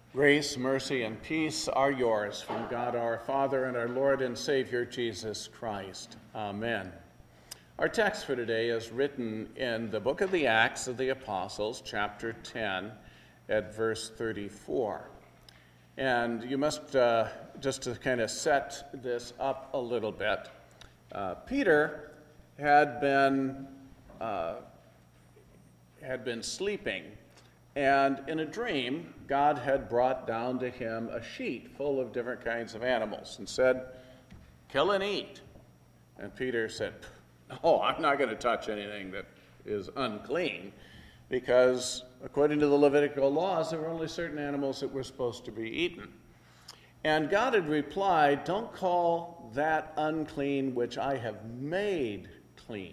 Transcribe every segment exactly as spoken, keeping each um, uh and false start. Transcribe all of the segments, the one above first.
Grace, mercy, and peace are yours from God our Father and our Lord and Savior Jesus Christ. Amen. Our text for today is written in the book of the Acts of the Apostles, chapter ten, at verse thirty-four. And you must, uh, just to kind of set this up a little bit, uh, Peter had been, uh, had been sleeping. And in a dream, God had brought down to him a sheet full of different kinds of animals and said, "Kill and eat." And Peter said, "No, I'm not going to touch anything that is unclean," because according to the Levitical laws, there were only certain animals that were supposed to be eaten. And God had replied, "Don't call that unclean which I have made clean."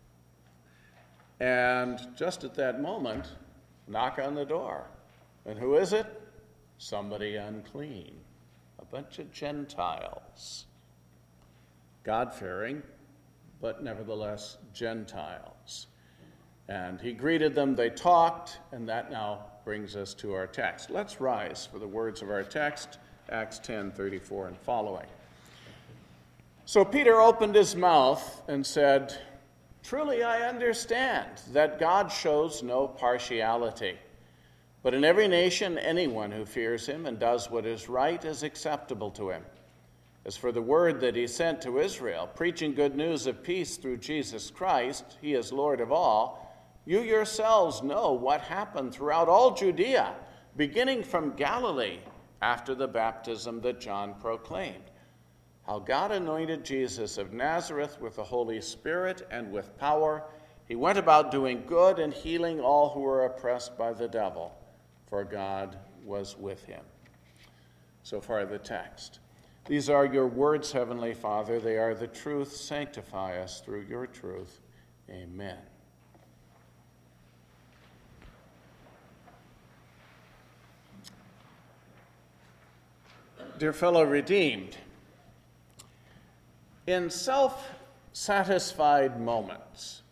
And just at that moment, knock on the door. And who is it? Somebody unclean. A bunch of Gentiles. God-fearing, but nevertheless Gentiles. And he greeted them, they talked, and that now brings us to our text. Let's rise for the words of our text, Acts ten, thirty-four and following. So Peter opened his mouth and said, "Truly I understand that God shows no partiality, but in every nation anyone who fears him and does what is right is acceptable to him. As for the word that he sent to Israel, preaching good news of peace through Jesus Christ, he is Lord of all, you yourselves know what happened throughout all Judea, beginning from Galilee after the baptism that John proclaimed. How God anointed Jesus of Nazareth with the Holy Spirit and with power. He went about doing good and healing all who were oppressed by the devil, for God was with him." So far the text. These are your words, Heavenly Father. They are the truth. Sanctify us through your truth. Amen. Dear fellow redeemed, in self-satisfied moments,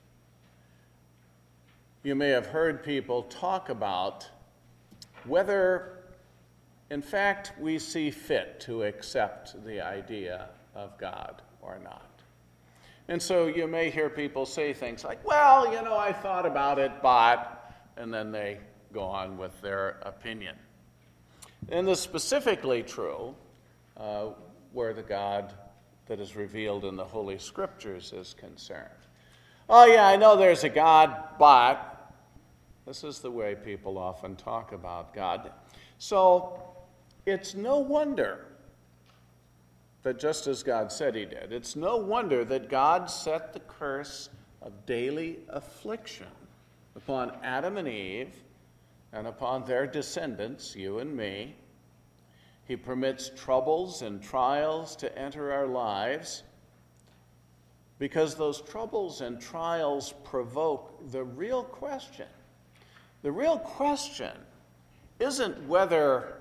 you may have heard people talk about whether, in fact, we see fit to accept the idea of God or not. And so you may hear people say things like, "Well, you know, I thought about it, but," and then they go on with their opinion. And this is specifically true uh, where the God that is revealed in the Holy Scriptures is concerned. "Oh yeah, I know there's a God, but..." This is the way people often talk about God. So it's no wonder that just as God said he did, it's no wonder that God set the curse of daily affliction upon Adam and Eve and upon their descendants, you and me. He permits troubles and trials to enter our lives because those troubles and trials provoke the real question. The real question isn't whether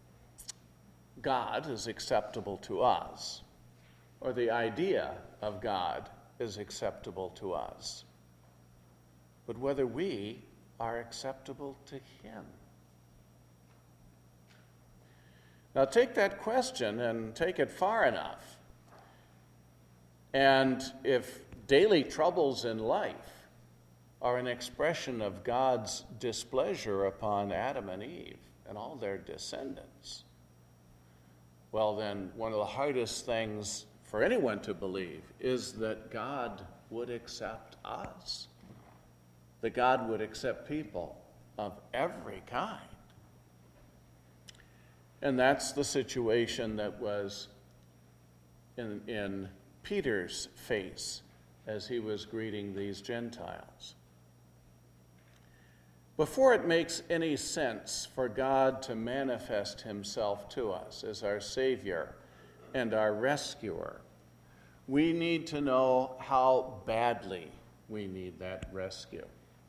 God is acceptable to us or the idea of God is acceptable to us, but whether we are acceptable to him. Now take that question and take it far enough. And if daily troubles in life are an expression of God's displeasure upon Adam and Eve and all their descendants, well then one of the hardest things for anyone to believe is that God would accept us, that God would accept people of every kind. And that's the situation that was in, in Peter's face as he was greeting these Gentiles. Before it makes any sense for God to manifest himself to us as our Savior and our rescuer, we need to know how badly we need that rescue.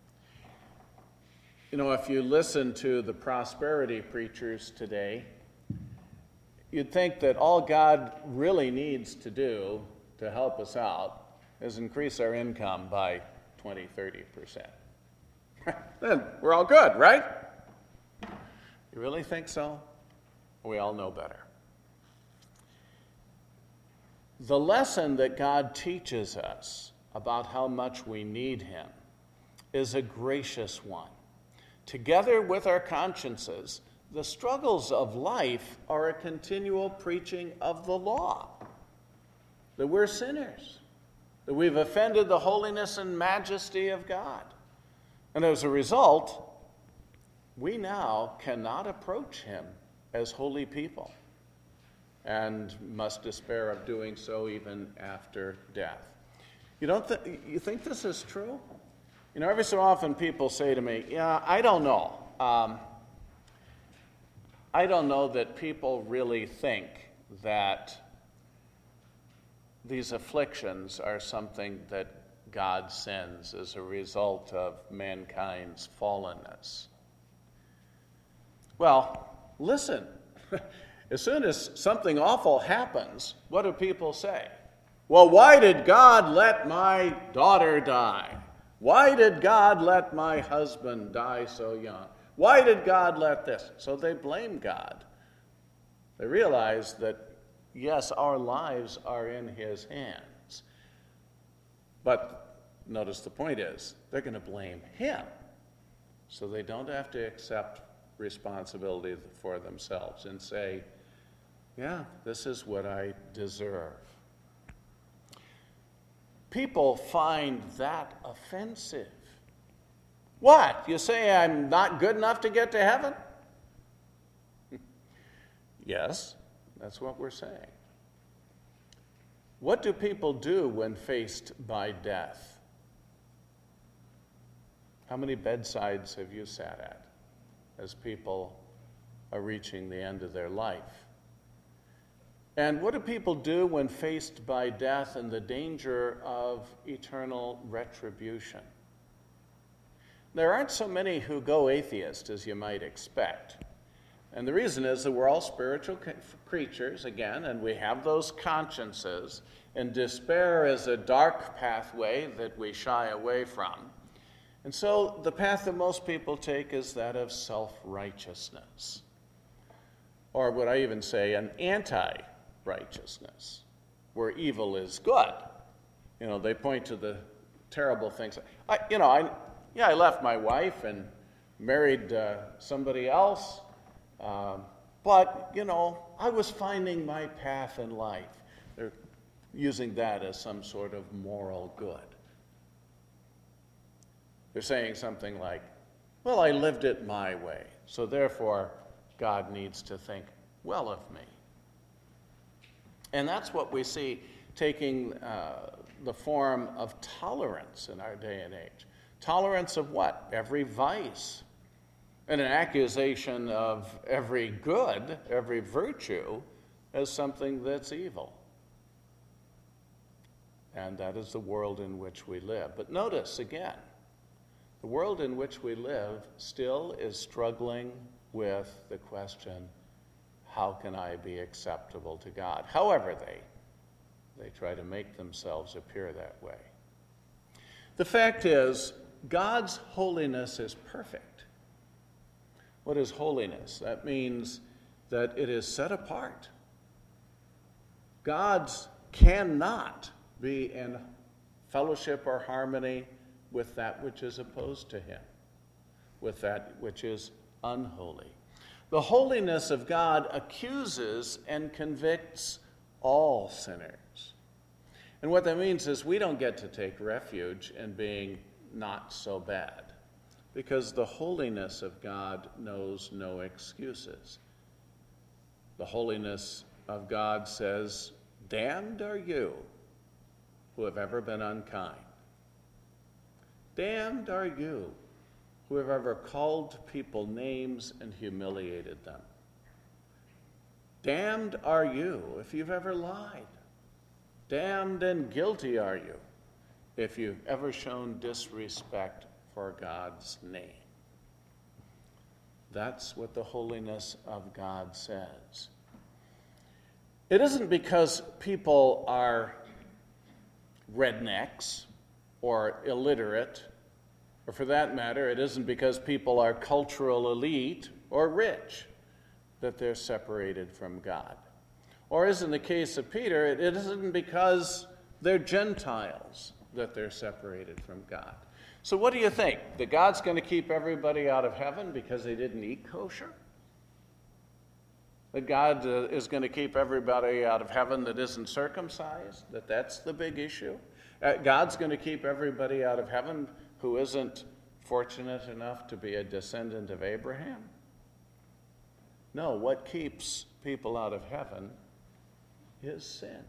You know, if you listen to the prosperity preachers today, you'd think that all God really needs to do to help us out is increase our income by twenty, thirty percent. Then we're all good, right? You really think so? We all know better. The lesson that God teaches us about how much we need him is a gracious one. Together with our consciences, the struggles of life are a continual preaching of the law, that we're sinners, that we've offended the holiness and majesty of God. And as a result, we now cannot approach him as holy people and must despair of doing so even after death. You don't th- you think this is true? You know, every so often people say to me, yeah, I don't know. Um, I don't know that people really think that these afflictions are something that God sends as a result of mankind's fallenness. Well, listen. As soon as something awful happens, what do people say? Well, why did God let my daughter die? Why did God let my husband die so young? Why did God let this? So they blame God. They realize that, yes, our lives are in his hands. But notice the point is, they're going to blame him. So they don't have to accept responsibility for themselves and say, yeah, this is what I deserve. People find that offensive. What? You say I'm not good enough to get to heaven? Yes, that's what we're saying. What do people do when faced by death? How many bedsides have you sat at as people are reaching the end of their life? And what do people do when faced by death and the danger of eternal retribution? There aren't so many who go atheist as you might expect. And the reason is that we're all spiritual creatures, again, and we have those consciences, and despair is a dark pathway that we shy away from. And so the path that most people take is that of self-righteousness. Or would I even say an anti-righteousness, where evil is good. You know, they point to the terrible things. I, you know, I, yeah, I left my wife and married uh, somebody else, um, but, you know, I was finding my path in life. They're using that as some sort of moral good. They're saying something like, well, I lived it my way, so therefore God needs to think well of me. And that's what we see taking uh, the form of tolerance in our day and age. Tolerance of what? Every vice. And an accusation of every good, every virtue, as something that's evil. And that is the world in which we live. But notice again, the world in which we live still is struggling with the question, how can I be acceptable to God? However they, they try to make themselves appear that way. The fact is, God's holiness is perfect. What is holiness? That means that it is set apart. God's cannot be in fellowship or harmony with that which is opposed to him, with that which is unholy. The holiness of God accuses and convicts all sinners. And what that means is we don't get to take refuge in being not so bad, because the holiness of God knows no excuses. The holiness of God says, damned are you who have ever been unkind. Damned are you who have ever called people names and humiliated them. Damned are you if you've ever lied. Damned and guilty are you if you've ever shown disrespect for God's name. That's what the holiness of God says. It isn't because people are rednecks or illiterate, or for that matter, it isn't because people are cultural elite or rich. that they're separated from God. Or as in the case of Peter, it isn't because they're Gentiles that they're separated from God. So what do you think? That God's going to keep everybody out of heaven because they didn't eat kosher? That God uh, is going to keep everybody out of heaven that isn't circumcised? That that's the big issue? Uh, God's going to keep everybody out of heaven who isn't fortunate enough to be a descendant of Abraham? No, what keeps people out of heaven is sin.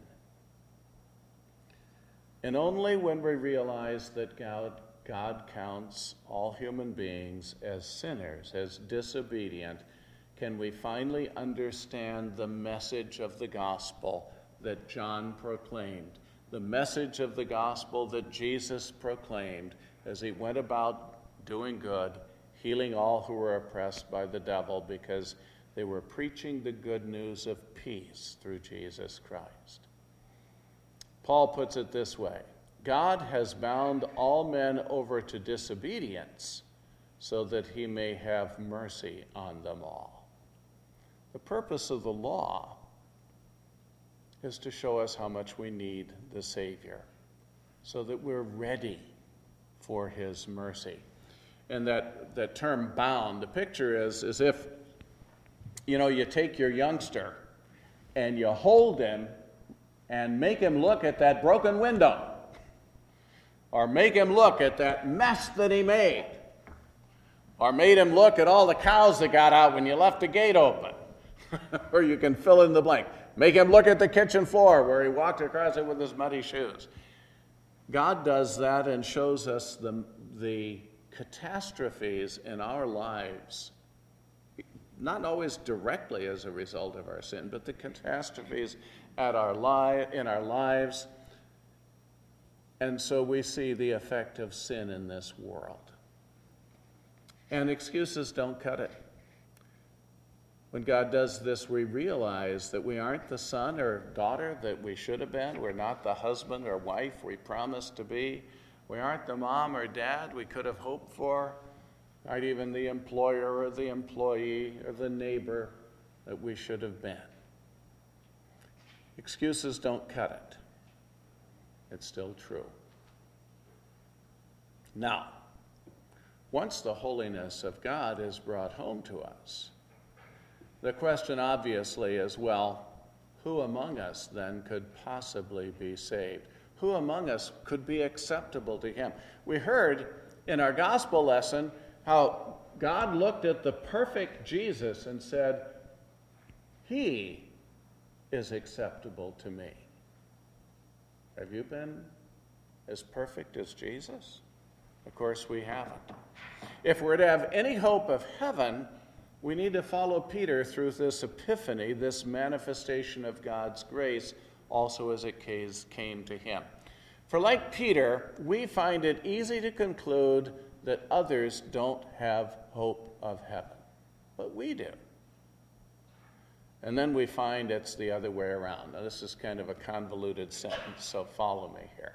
And only when we realize that God, God counts all human beings as sinners, as disobedient, can we finally understand the message of the gospel that John proclaimed, the message of the gospel that Jesus proclaimed as he went about doing good, healing all who were oppressed by the devil because they were preaching the good news of peace through Jesus Christ. Paul puts it this way: God has bound all men over to disobedience so that he may have mercy on them all. The purpose of the law is to show us how much we need the Savior so that we're ready for his mercy. And that, that term bound, the picture is as if, you know, you take your youngster and you hold him and make him look at that broken window, or make him look at that mess that he made, or made him look at all the cows that got out when you left the gate open. Or you can fill in the blank. Make him look at the kitchen floor where he walked across it with his muddy shoes. God does that and shows us the, the catastrophes in our lives, not always directly as a result of our sin, but the catastrophes at our li- in our lives. And so we see the effect of sin in this world. And excuses don't cut it. When God does this, we realize that we aren't the son or daughter that we should have been. We're not the husband or wife we promised to be. We aren't the mom or dad we could have hoped for. Not even the employer or the employee or the neighbor that we should have been. Excuses don't cut it. It's still true. Now, once the holiness of God is brought home to us, the question obviously is, well, who among us then could possibly be saved? Who among us could be acceptable to him? We heard in our gospel lesson how God looked at the perfect Jesus and said, he is acceptable to me. Have you been as perfect as Jesus? Of course we haven't. If we're to have any hope of heaven, we need to follow Peter through this epiphany, this manifestation of God's grace, also as it came to him. For like Peter, we find it easy to conclude that others don't have hope of heaven, but we do. And then we find it's the other way around. Now, this is kind of a convoluted sentence, so follow me here.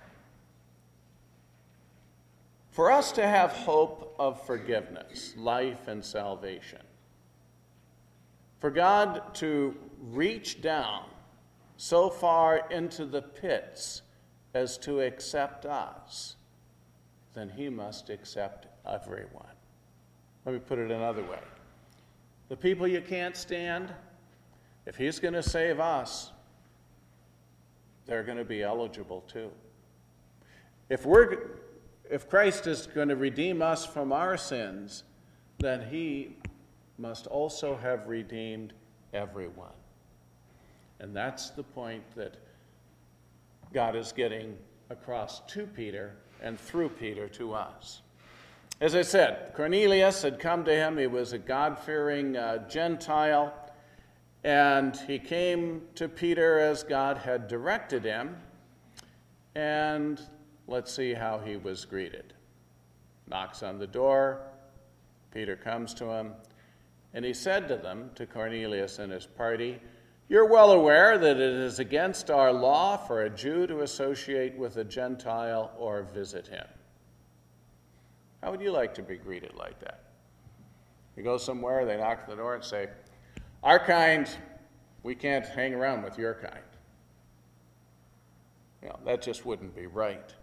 For us to have hope of forgiveness, life, and salvation, for God to reach down so far into the pits as to accept us, then he must accept everyone. Let me put it another way. The people you can't stand, if he's going to save us, they're going to be eligible too. If we're, if Christ is going to redeem us from our sins, then he must also have redeemed everyone. And that's the point that God is getting across to Peter and through Peter to us. As I said, Cornelius had come to him. He was a God-fearing uh, Gentile, and he came to Peter as God had directed him. And let's see how he was greeted. Knocks on the door. Peter comes to him. And he said to them, to Cornelius and his party, "You're well aware that it is against our law for a Jew to associate with a Gentile or visit him." How would you like to be greeted like that? You go somewhere, they knock on the door and say, Our kind, we can't hang around with your kind. You know, that just wouldn't be right.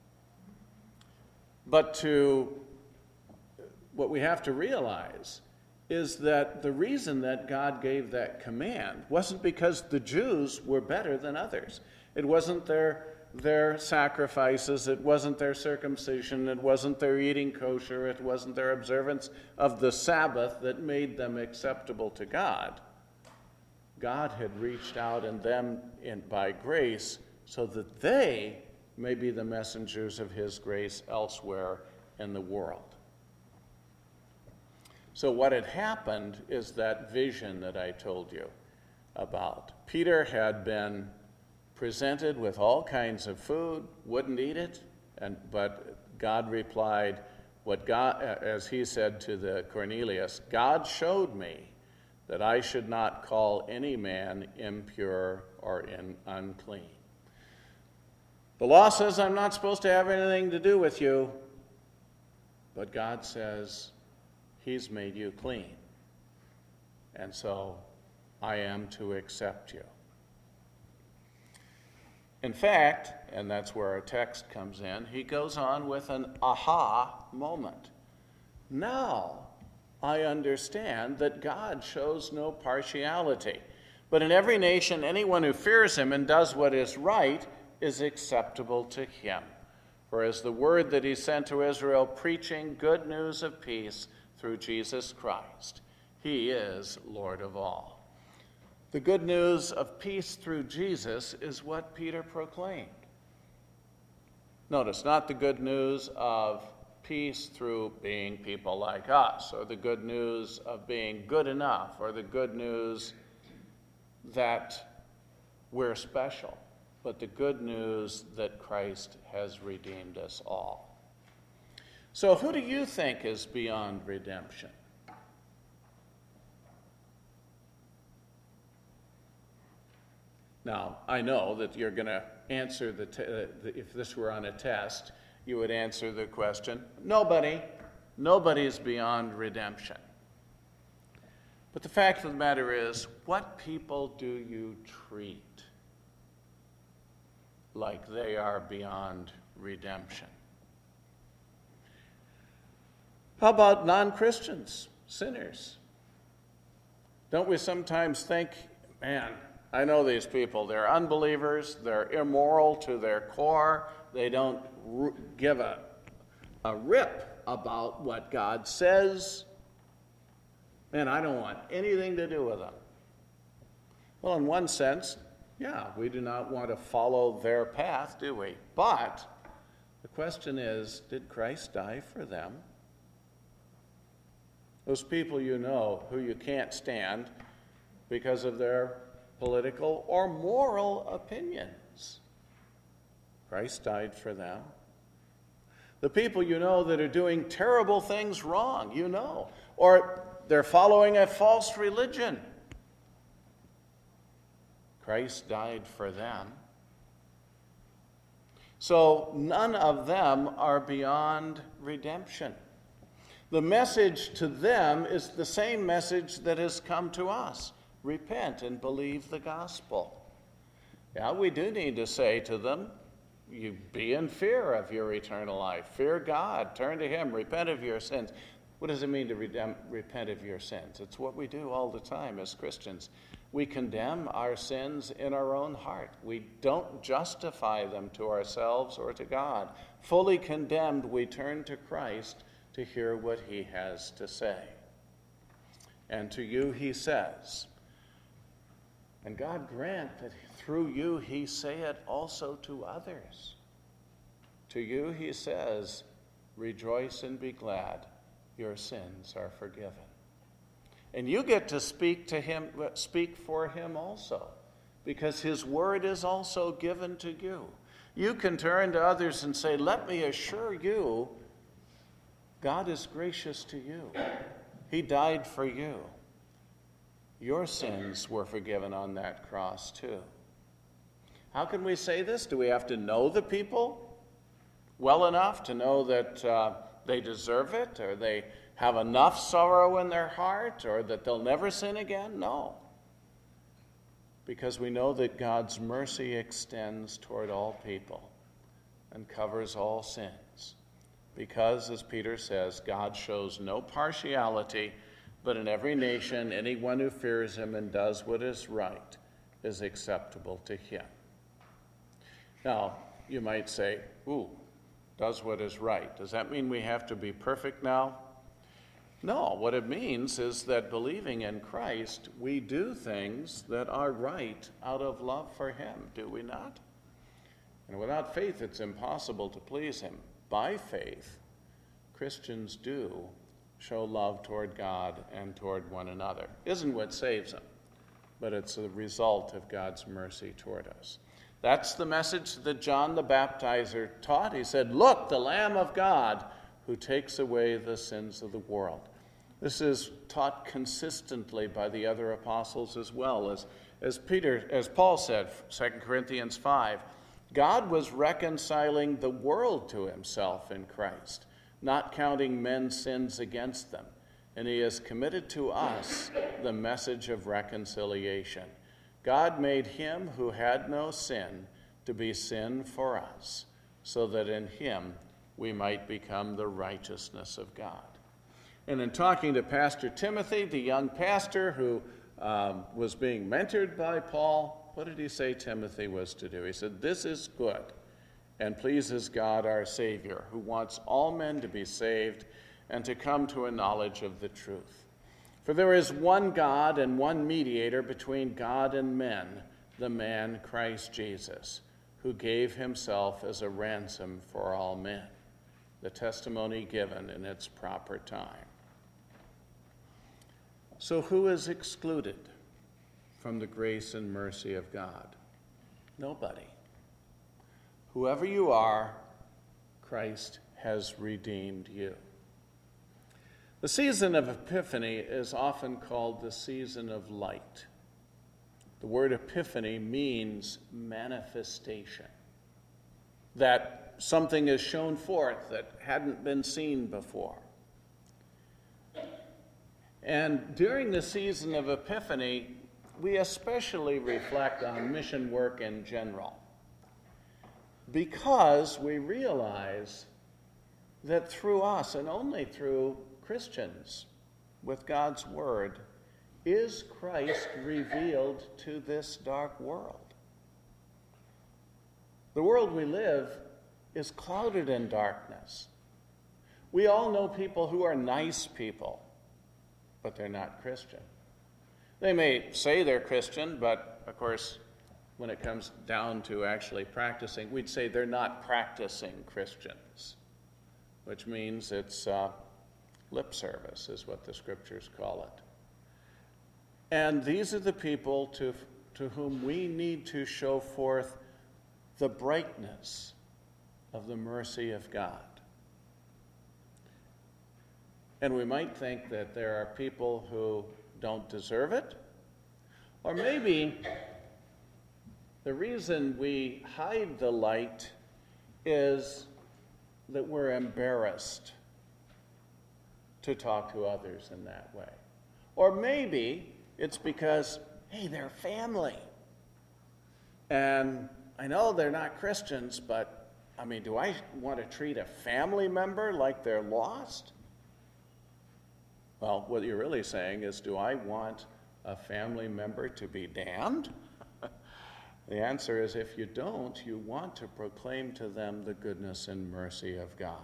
But to what we have to realize is that the reason that God gave that command wasn't because the Jews were better than others. It wasn't their their sacrifices, it wasn't their circumcision, it wasn't their eating kosher, it wasn't their observance of the Sabbath that made them acceptable to God. God had reached out in them in, by grace so that they may be the messengers of his grace elsewhere in the world. So what had happened is that vision that I told you about. Peter had been presented with all kinds of food, wouldn't eat it, and but God replied, what God, as he said to the Cornelius, God showed me that I should not call any man impure or in, unclean. The law says I'm not supposed to have anything to do with you, but God says he's made you clean, and so I am to accept you. In fact, and that's where our text comes in, he goes on with an aha moment. Now I understand that God shows no partiality, but in every nation, anyone who fears him and does what is right is acceptable to him. For as the word that he sent to Israel, preaching good news of peace through Jesus Christ, he is Lord of all. The good news of peace through Jesus is what Peter proclaimed. Notice, not the good news of peace through being people like us, or the good news of being good enough, or the good news that we're special, but the good news that Christ has redeemed us all. So who do you think is beyond redemption? Now, I know that you're going to answer, the, t- uh, the if this were on a test, you would answer the question, nobody. Nobody is beyond redemption. But the fact of the matter is, what people do you treat like they are beyond redemption? How about non-Christians, sinners? Don't we sometimes think, man, I know these people, they're unbelievers, they're immoral to their core, they don't r- give a, a rip about what God says, and I don't want anything to do with them. Well, in one sense, yeah, we do not want to follow their path, do we? But the question is, did Christ die for them? Those people you know who you can't stand because of their political or moral opinions. Christ died for them. The people you know that are doing terrible things wrong, you know, or they're following a false religion. Christ died for them. So none of them are beyond redemption. The message to them is the same message that has come to us. Repent and believe the gospel. Yeah, we do need to say to them, you be in fear of your eternal life. Fear God. Turn to him. Repent of your sins. What does it mean to redem- repent of your sins? It's what we do all the time as Christians. We condemn our sins in our own heart. We don't justify them to ourselves or to God. Fully condemned, we turn to Christ to hear what he has to say. And to you he says, and God grant that through you he say it also to others. To you he says, rejoice and be glad, your sins are forgiven. And you get to speak to him, speak for him also, because his word is also given to you. You can turn to others and say, let me assure you, God is gracious to you. He died for you. Your sins were forgiven on that cross too. How can we say this? Do we have to know the people well enough to know that uh, they deserve it, or they have enough sorrow in their heart or that they'll never sin again. No. Because we know that God's mercy extends toward all people and covers all sins. Because, as Peter says, God shows no partiality, but in every nation, anyone who fears him and does what is right is acceptable to him. Now, you might say, ooh, does what is right. Does that mean we have to be perfect now? No, what it means is that believing in Christ, we do things that are right out of love for him, do we not? And without faith, it's impossible to please him. By faith, Christians do show love toward God and toward one another. Isn't what saves them, but it's a result of God's mercy toward us. That's the message that John the Baptizer taught. He said, look, the Lamb of God who takes away the sins of the world. This is taught consistently by the other apostles as well. As, as Peter, as Paul said, Second Corinthians five, God was reconciling the world to himself in Christ, not counting men's sins against them. And he has committed to us the message of reconciliation. God made him who had no sin to be sin for us, so that in him we might become the righteousness of God. And in talking to Pastor Timothy, the young pastor who um, was being mentored by Paul, what did he say Timothy was to do? He said, this is good and pleases God our Savior, who wants all men to be saved and to come to a knowledge of the truth. For there is one God and one mediator between God and men, the man Christ Jesus, who gave himself as a ransom for all men. The testimony given in its proper time. So who is excluded from the grace and mercy of God? Nobody. Whoever you are, Christ has redeemed you. The season of Epiphany is often called the season of light. The word epiphany means manifestation, that something is shown forth that hadn't been seen before. And during the season of Epiphany, we especially reflect on mission work in general, because we realize that through us, and only through Christians with God's word, is Christ revealed to this dark world. The world we live is clouded in darkness. We all know people who are nice people, but they're not Christian. They may say they're Christian, but of course, when it comes down to actually practicing, we'd say they're not practicing Christians, which means it's uh, lip service is what the scriptures call it. And these are the people to, to whom we need to show forth the brightness of the mercy of God. And we might think that there are people who don't deserve it, or maybe the reason we hide the light is that we're embarrassed to talk to others in that way. Or maybe it's because, hey, they're family. And I know they're not Christians, but, I mean, do I want to treat a family member like they're lost? Well, what you're really saying is, do I want a family member to be damned? The answer is, if you don't, you want to proclaim to them the goodness and mercy of God.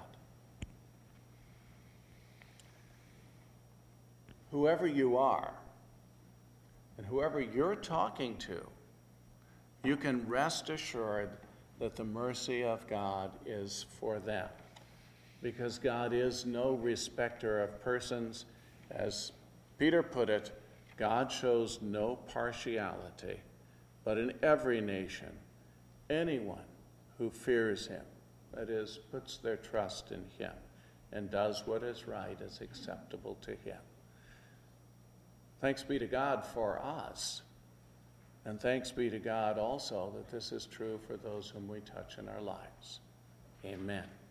Whoever you are, and whoever you're talking to, you can rest assured that the mercy of God is for them. Because God is no respecter of persons. As Peter put it, God shows no partiality, but in every nation, anyone who fears him, that is, puts their trust in him, and does what is right is acceptable to him. Thanks be to God for us, and thanks be to God also that this is true for those whom we touch in our lives. Amen.